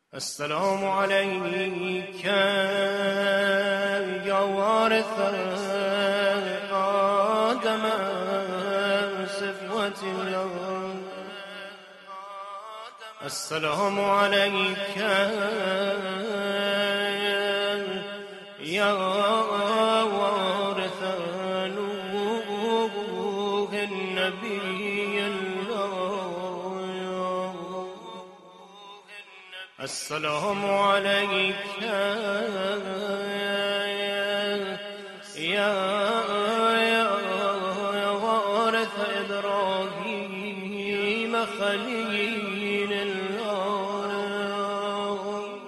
السلام عليك يا وارث آدم صفوة اليوم. السلام عليك يا وارث نوح النبي الله. السلام عليك يا وارث إبراهيم خليل الله.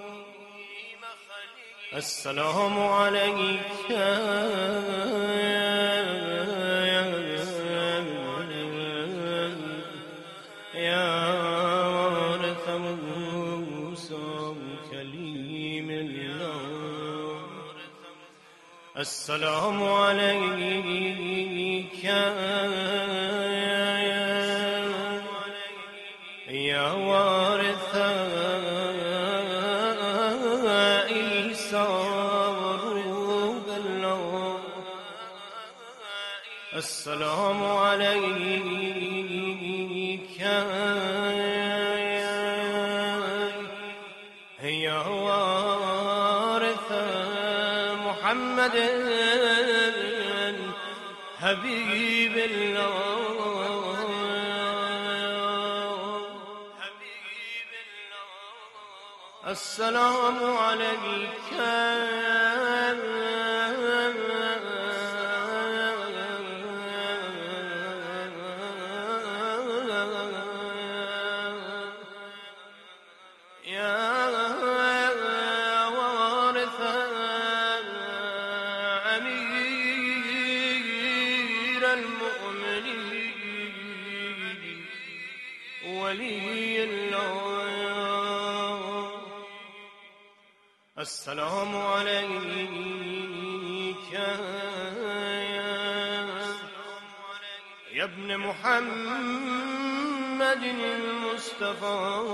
السلام عليك يا وارث موسى كليم الله. السلام عليك يا وارث عيسى وروح الله. السلام عليك يا وارث محمد حبيب الله. السلام عليك يا وارث أمير المؤمنين ولي الله. السلام عليك يا ابن محمد المصطفى.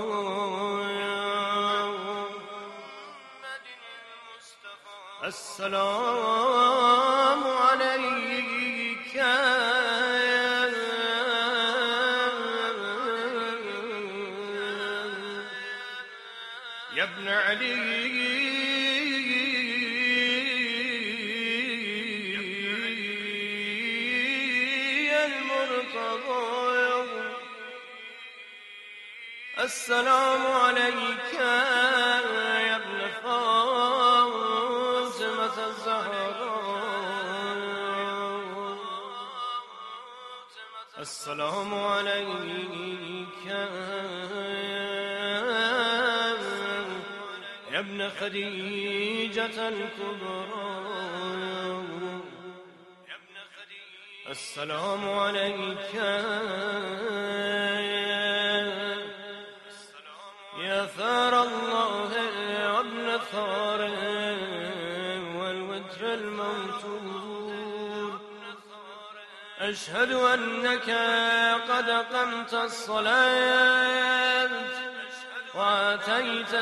السلام عليك يا ابن علي المرتضى. السلام عليك يا ابن فاطمة الزهراء. السلام عليك يا ابن خديجة الكبرى. السلام عليك يا ثار الله وابن ثار والوتر الموتور. أشهد أنك قد قمت الصلاة وآتيت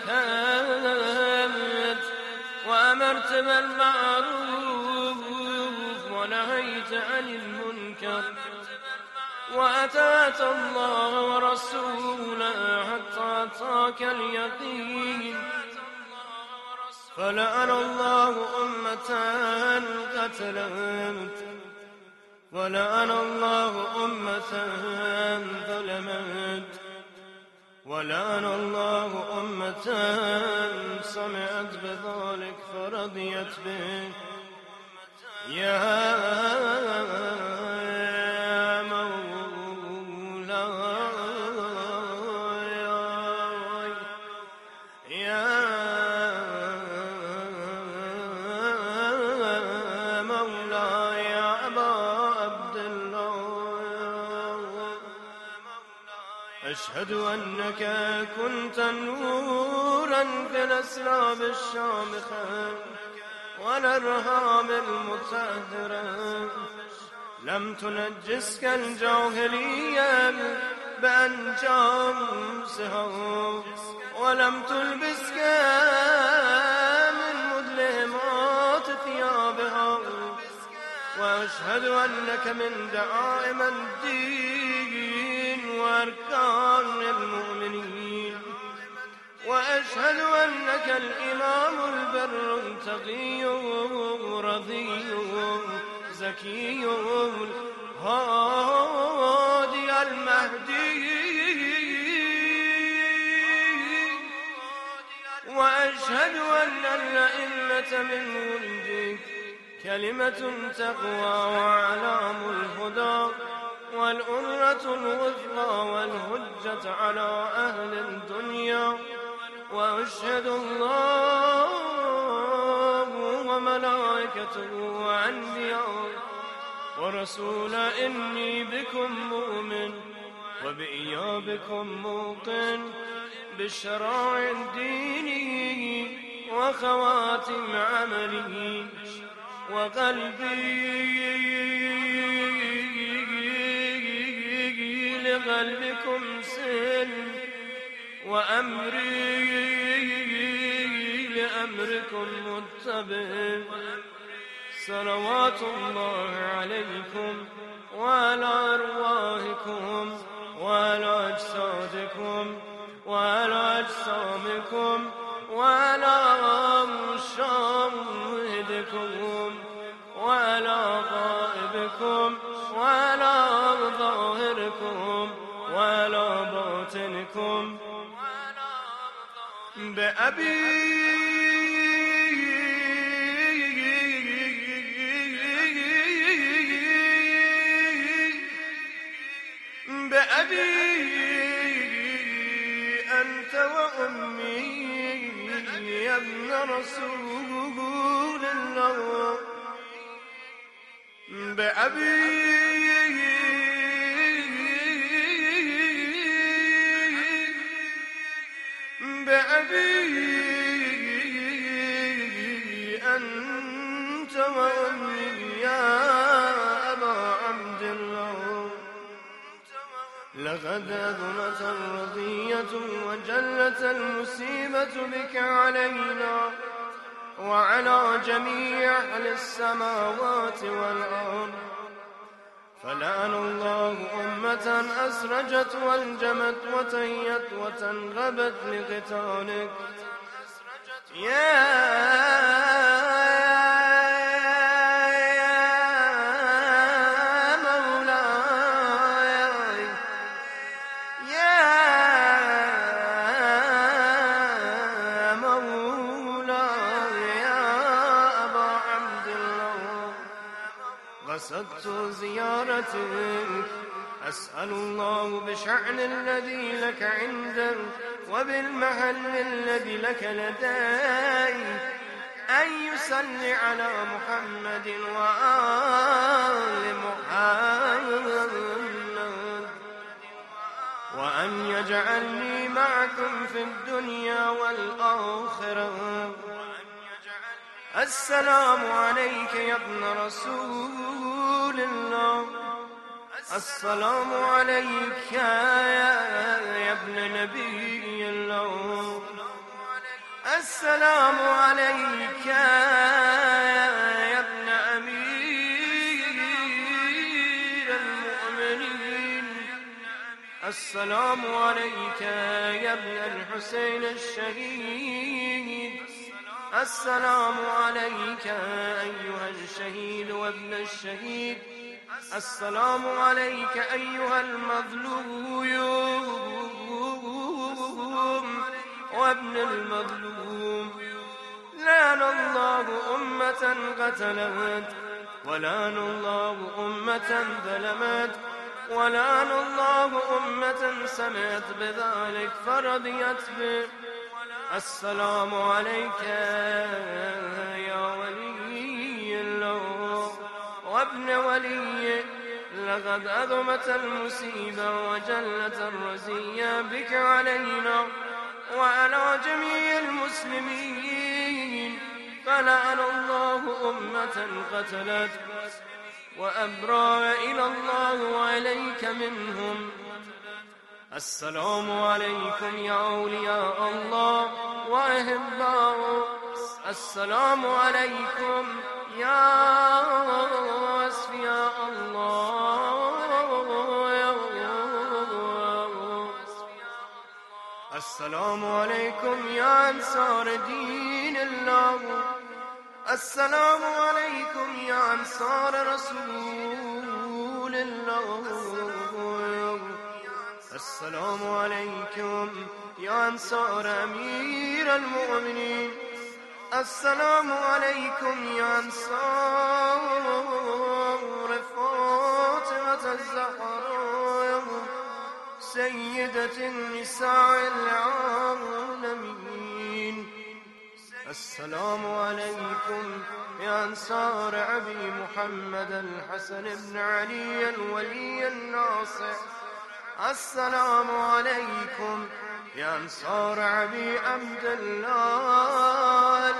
الزكاة وأمرت بالمعروف ونهيت عن المنكر وأطعت الله ورسوله حتى أتاك اليقين. فلعن الله أمة قتلت ولعن الله أمة ظلمت ولعن الله أمة سمعت بذلك فرضيت به. يا مولاي يا مولاي يا أبا عبد الله. أشهد أنك كنت نورا في الأسراب الشامخة والأرهام المتأثرة. لم تنجسك الجاهلية بأنجامسها ولم تلبسك من مظلمات ثيابها، وأشهد أنك من دعائم الدين وأركان المؤمنين، وأشهد أنك الإمام البر التقي رضي زكي هادي المهدي، وأشهد أن الأئمة من ولدك كلمة تقوى وأعلام الهدى والأمة الوثقى والهجة على أهل الدنيا، وأشهد الله وملائكته وأنبياءه ورسول إني بكم مؤمن وبإيابكم موقن بالشرائع الديني وخواتم عمله، وقلبي لقلبكم سلم، وأمري لأمركم متبع. صلوات الله عليكم وعلى أرواحكم وعلى أجسادكم وعلى أجسامكم وعلى شاهدكم وعلى غائبكم وعلى ظاهركم وعلى باطنكم بأبي أنت وأمي يا ابن رسول الله، بأبي أنت وأمي يا أبا عبد الله. لقد أذمت الرضية وجلت المصيبة بك علينا وعلى جميع أهل السماوات والأرض، فلعن الله أمة أسرجت والجمت وتيت وتنغبت لقتالك يا مولاي يا مولاي يا أبا عبد الله. قصدت زيارتك أسأل الله بشأن الذي لك عنده وبالمحل الذي لك لدي أن يصلي على محمد وآل محمد، وأن يجعلني معكم في الدنيا والآخرة. السلام عليك يا ابن رسول الله، السلام عليك يا ابن نبي الله، السلام عليك يا ابن أمير المؤمنين، السلام عليك يا ابن الحسين الشهيد، السلام عليك أيها الشهيد وابن الشهيد، السلام عليك أيها المظلوم وابن المظلوم. لعن الله أمة قتلت، ولعن الله أمة ظلمت، ولعن الله أمة سمعت بذلك فرضيت به. السلام عليك يا ولي الله وابن ولي. لقد أذمت المصيبة وجلت الرزية بك علينا وعلى جميع المسلمين، فلعن الله أمة قتلت وأبرأ إلى الله وإليك منهم. السلام عليكم يا أولياء الله وأحباؤه. السلام عليكم يا أصفياء الله. السلام عليكم يا أنصار دين الله. السلام عليكم يا أنصار رسول الله. السلام عليكم يا أنصار أمير المؤمنين. السلام عليكم يا أنصار فاطمة الزهراء سيدة النساء العالمين. السلام عليكم يا أنصار أبي محمد الحسن بن علي الولي الناصر. السلام عليكم يا أنصار أبي عبد الله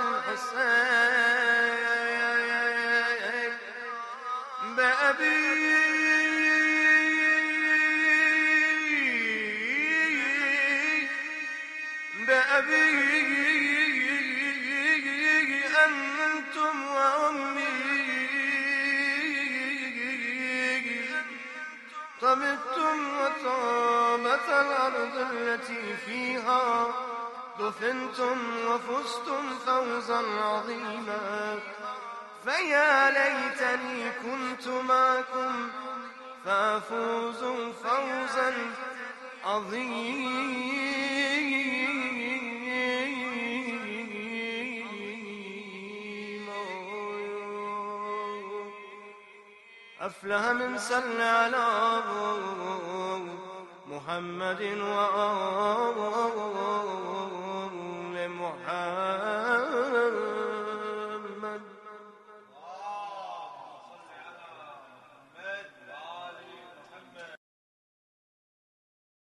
الحسين بأبي أنتم وأمي. طبتم وطابت الأرض التي فيها دفنتم وفزتم فوزا عظيما. فيا ليتني كنت معكم فأفوز فوزا عظيما. أفلح من صلى على محمد وآله